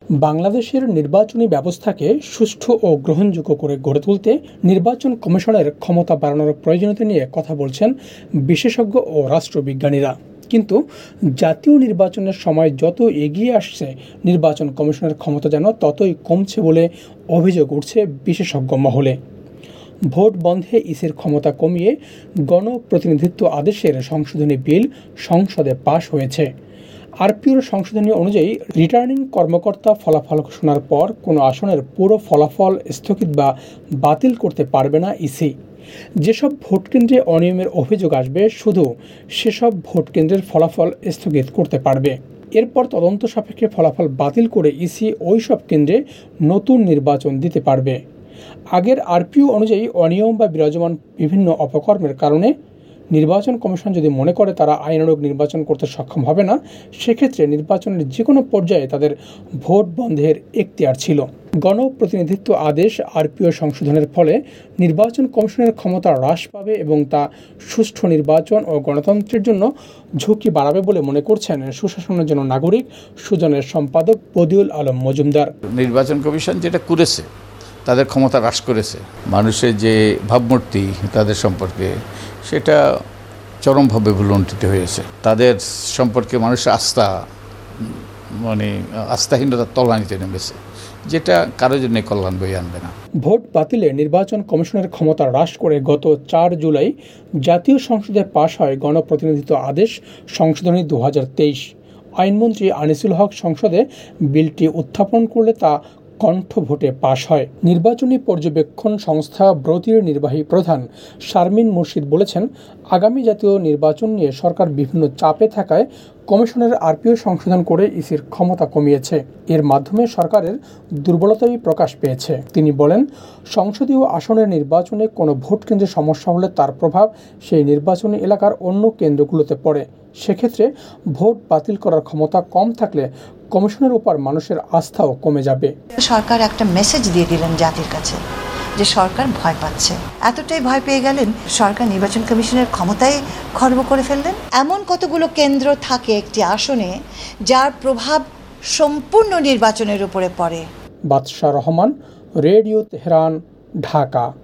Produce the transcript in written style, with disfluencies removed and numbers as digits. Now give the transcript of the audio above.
বাংলাদেশের নির্বাচনী ব্যবস্থাকে সুষ্ঠু ও গ্রহণযোগ্য করে গড়ে তুলতে নির্বাচন কমিশনের ক্ষমতা বাড়ানোর প্রয়োজনীয়তা নিয়ে কথা বলছেন বিশেষজ্ঞ ও রাষ্ট্রবিজ্ঞানীরা। কিন্তু জাতীয় নির্বাচনের সময় যত এগিয়ে আসছে, নির্বাচন কমিশনের ক্ষমতা যেন ততই কমছে বলে অভিযোগ উঠছে বিশেষজ্ঞ মহলে। ভোট বন্ধে ইসির ক্ষমতা কমিয়ে গণপ্রতিনিধিত্ব আদেশের সংশোধনী বিল সংসদে পাশ হয়েছে। আরপিওর সংশোধনী অনুযায়ী রিটার্নিং কর্মকর্তা ফলাফল ঘোষণার পর কোনো আসনের পুরো ফলাফল স্থগিত বা বাতিল করতে পারবে না ইসি। যেসব ভোট কেন্দ্রে অনিয়মের অভিযোগ আসবে, শুধু সেসব ভোট কেন্দ্রের ফলাফল স্থগিত করতে পারবে। এরপর তদন্ত সাপেক্ষে ফলাফল বাতিল করে ইসি ওই সব কেন্দ্রে নতুন নির্বাচন দিতে পারবে। আগের আরপিও অনুযায়ী অনিয়ম বা বিরাজমান বিভিন্ন অপকর্মের কারণে নির্বাচন কমিশন যদি মনে করে তারা আইনানুগ নির্বাচন করতে সক্ষম হবে না, সেক্ষেত্রে নির্বাচনের যে কোনো পর্যায়ে তাদের ভোট বন্ধের এখতিয়ার ছিল। গণপ্রতিনিধিত্ব আদেশ আরপিও সংশোধনের ফলে নির্বাচন কমিশনের ক্ষমতা হ্রাস পাবে এবং তা সুষ্ঠু নির্বাচন ও গণতন্ত্রের জন্য ঝুঁকি বাড়াবে বলে মনে করছেন সুশাসনের জন্য নাগরিক সুজনের সম্পাদক বদিউল আলম মজুমদার। নির্বাচন কমিশন যেটা করেছে, তাদের ক্ষমতা হ্রাস করেছে। মানুষের যে ভাবমূর্তি তাদের সম্পর্কে, সেটা চরমভাবে ভুলুণ্ঠিত হয়েছে। তাদের সম্পর্কে মানুষের আস্থাহীনতার তলানিতে নেমেছে, যেটা কারোর জন্য কল্যাণ বয়ে আনবে না। ভোট বাতিলে নির্বাচন কমিশনের ক্ষমতা হ্রাস করে গত 4 জুলাই জাতীয় সংসদে পাশ হয় গণপ্রতিনিধিত্ব আদেশ সংশোধনী 2023। আইনমন্ত্রী আনিসুল হক সংসদে বিলটি উত্থাপন করলে তা কণ্ঠ ভোটে পাশ হয়। নির্বাচনী পর্যবেক্ষণ সংস্থা ব্রতির নির্বাহী প্রধান শারমিন মুর্শিদ বলেছেন, আগামী জাতীয় নির্বাচন নিয়ে সরকার বিভিন্ন চাপে থাকায় কমিশনের আরপিও সংশোধন করে ইসির ক্ষমতা কমিয়েছে। এর মাধ্যমে সরকারের দুর্বলতাই প্রকাশ পেয়েছে। তিনি বলেন, সংসদীয় আসনের নির্বাচনে কোনো ভোট কেন্দ্রে সমস্যা হলে তার প্রভাব সেই নির্বাচনী এলাকার অন্য কেন্দ্রগুলোতে পড়ে। সেক্ষেত্রে ভোট বাতিল করার ক্ষমতা কম থাকলে কমিশনের উপর মানুষের আস্থাও কমে যাবে। সরকার একটা মেসেজ দিয়ে দিলেন জাতির কাছে যে সরকার ভয় পাচ্ছে। এতটাই ভয় পেয়ে গেলেন, সরকার নির্বাচন কমিশনের ক্ষমতায় খর্ব করে ফেললেন। এমন কতগুলো কেন্দ্র থাকে একটি আসনে যার প্রভাব সম্পূর্ণ নির্বাচনের উপরে পড়ে। Badsha Rahman, radio Tehran, Dhaka.